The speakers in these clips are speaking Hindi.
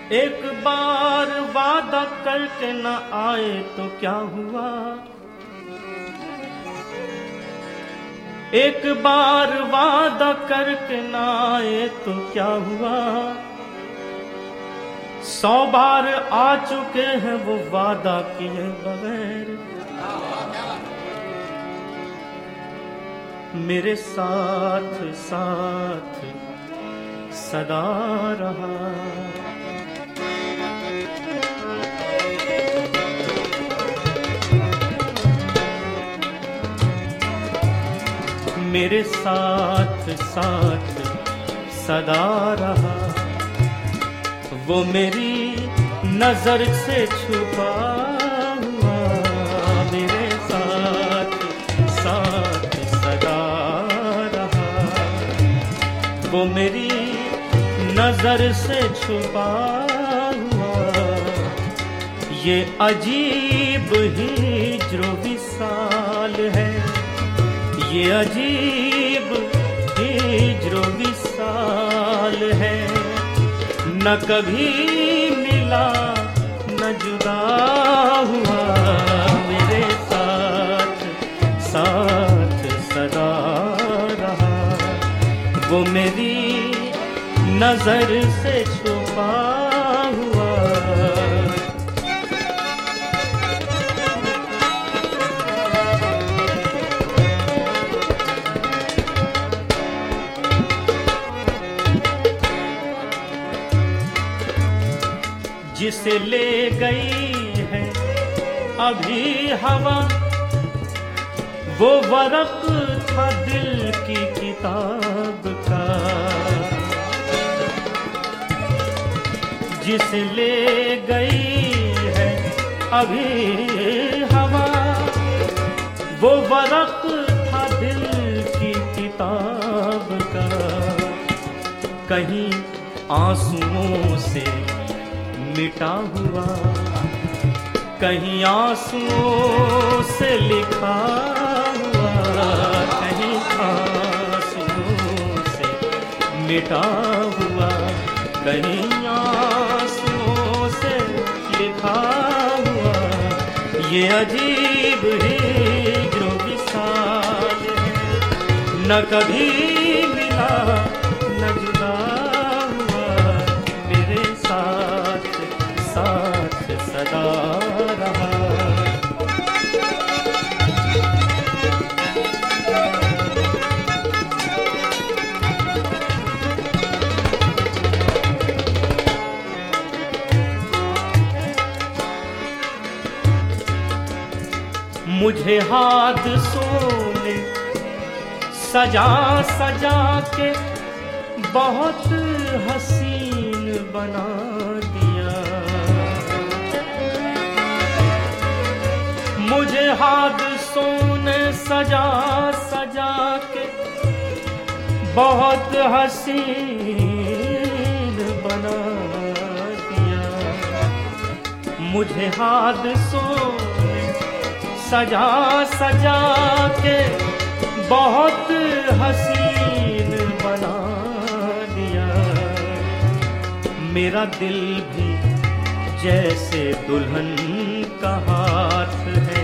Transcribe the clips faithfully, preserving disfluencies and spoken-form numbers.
एक बार वादा करके न आए तो क्या हुआ, एक बार वादा करके न आए तो क्या हुआ, सौ बार आ चुके हैं वो वादा किए बगैर। मेरे साथ साथ सदा रहा। मेरे साथ साथ सदा रहा, वो मेरी नजर से छुपा हुआ। मेरे साथ साथ सदा रहा, वो मेरी नजर से छुपा हुआ। ये अजीब हिज्र विसाल है, ये अजीब हिज्र विसाल है। न कभी मिला न जुदा हुआ, मेरे साथ साथ सदा रहा, वो मेरी नजर से छुपा हुआ। जिसे ले गई है अभी हवा, वो वरक था दिल की किताब का। जिसे ले गई है अभी हवा, वो वरक था दिल की किताब का। कहीं आंसुओं से मिटा हुआ, कहीं आंसुओं से लिखा हुआ, कहीं आंसुओं से मिटा हुआ, कहीं आंसुओं से लिखा हुआ। ये अजीब हिज्र विसाल है, न कभी मिला न जुदा हुआ। मेरे साथ साथ सदा रहा। मुझे हादसों ने सजा सजा के बहुत हसीन बना दिया। मुझे हादसों ने सजा सजा के बहुत हसीन बना दिया। मुझे हादसों ने सजा सजा के बहुत हसीन बना दिया। मेरा दिल भी जैसे दुल्हन का हाथ है,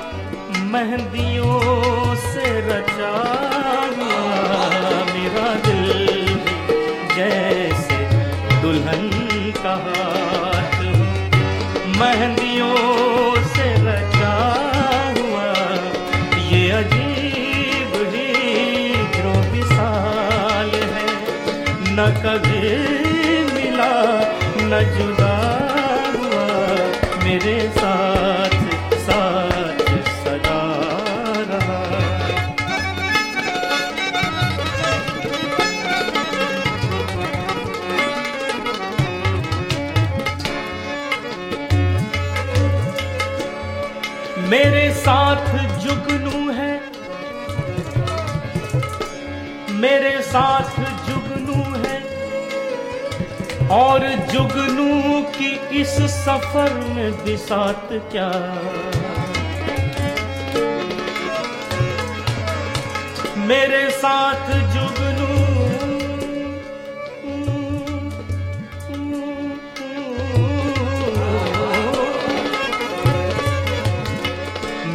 मेहंदियों से रचा हुआ। मेरा दिल भी जैसे दुल्हन का हाथ हो, मेहंदियों से रचा हुआ। ये अजीब हिज्र विसाल है, न कभी मिला न जुदा हुआ। मेरे साथ साथ सदा रहा। मेरे साथ जुगनू है, मेरे साथ जुगनू है, और जुगनू की इस सफर में बिसात क्या। मेरे साथ जुगनू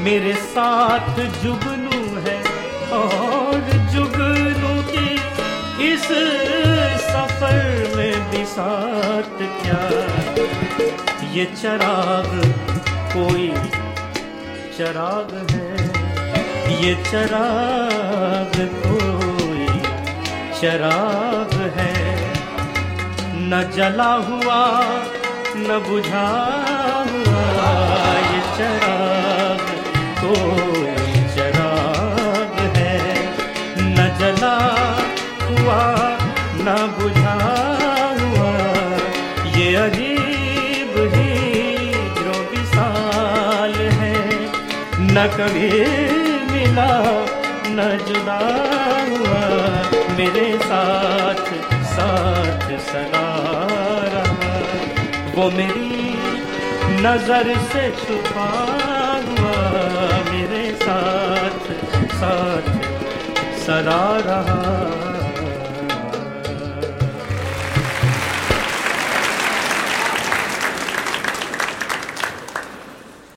मेरे साथ जुगनू है और जुगनू की इस सफर में भी साथ क्या। ये चराग कोई चराग है, ये चराग कोई चराग है, न जला हुआ न बुझा हुआ। ये चराग कोई चराग है, न जला हुआ न बुझा हुआ। ये अजीब ही जो विशाल है, न कभी मिला न जुदा हुआ। मेरे साथ साथ सदा रहा, वो मेरी नजर से छुपा हुआ। मेरे साथ साथ सदा रहा।